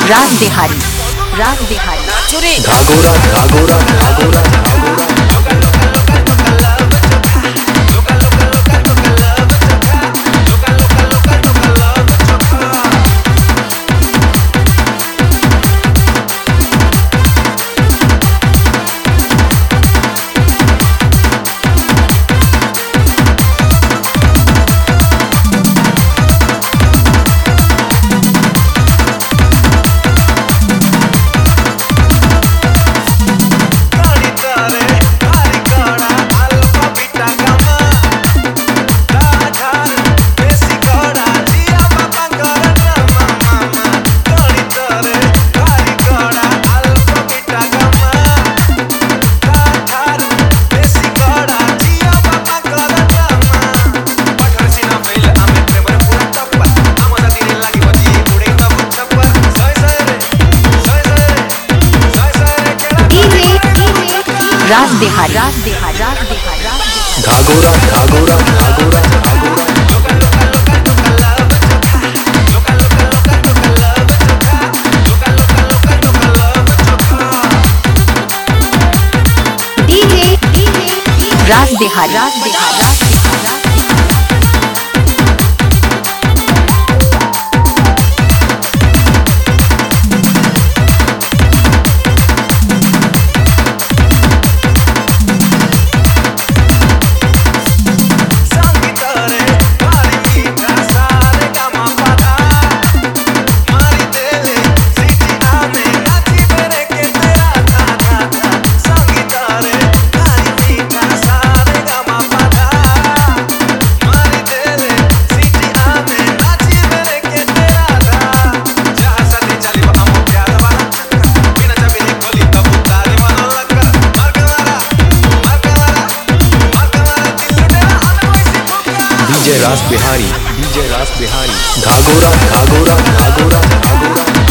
राज बिहारी, राज बिहारी। घाघोरा घाघोरा घाघोरा घाघोरा राज बिहारी, राज बिहारी, राज बिहारी। घाघोरा घाघोरा घाघोरा घाघोरा राज बिहारी, राज बिहारी, राज बिहारी। DJ Raj Bihari, DJ Raj Bihari. घाघोरा घाघोरा घाघोरा घाघोरा